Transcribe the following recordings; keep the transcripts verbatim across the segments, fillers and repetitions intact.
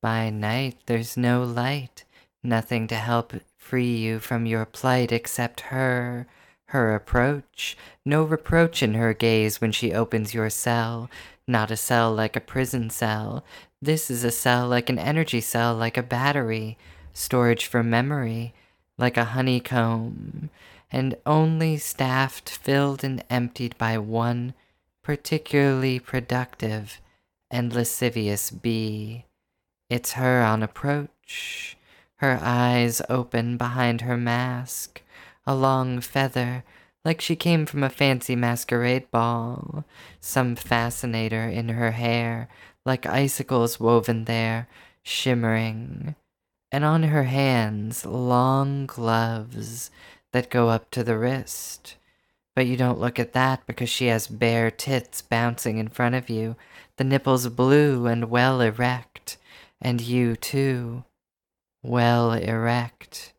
By night there's no light, nothing to help free you from your plight except her, her approach. No reproach in her gaze when she opens your cell, not a cell like a prison cell. This is a cell like an energy cell, like a battery, storage for memory, like a honeycomb, and only staffed, filled, and emptied by one particularly productive and lascivious bee. It's her on approach, her eyes open behind her mask, a long feather, like she came from a fancy masquerade ball, some fascinator in her hair, like icicles woven there, shimmering, and on her hands long gloves that go up to the wrist. But you don't look at that because she has bare tits bouncing in front of you, the nipples blue and well erect, and you too, well erect,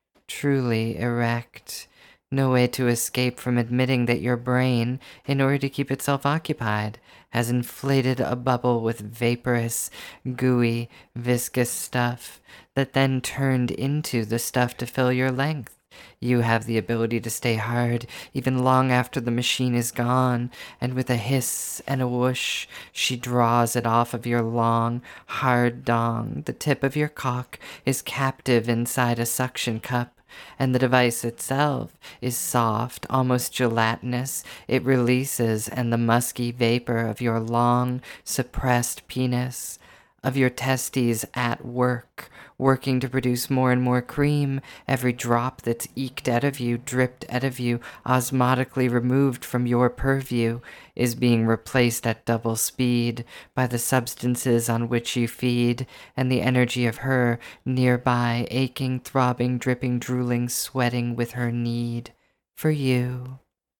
truly erect. No way to escape from admitting that your brain, in order to keep itself occupied, has inflated a bubble with vaporous, gooey, viscous stuff that then turned into the stuff to fill your length. You have the ability to stay hard even long after the machine is gone, and with a hiss and a whoosh, she draws it off of your long, hard dong. The tip of your cock is captive inside a suction cup, and the device itself is soft, almost gelatinous. It releases, and the musky vapor of your long, suppressed penis, of your testes at work, working to produce more and more cream, every drop that's eked out of you, dripped out of you, osmotically removed from your purview, is being replaced at double speed by the substances on which you feed, and the energy of her nearby, aching, throbbing, dripping, drooling, sweating with her need for you.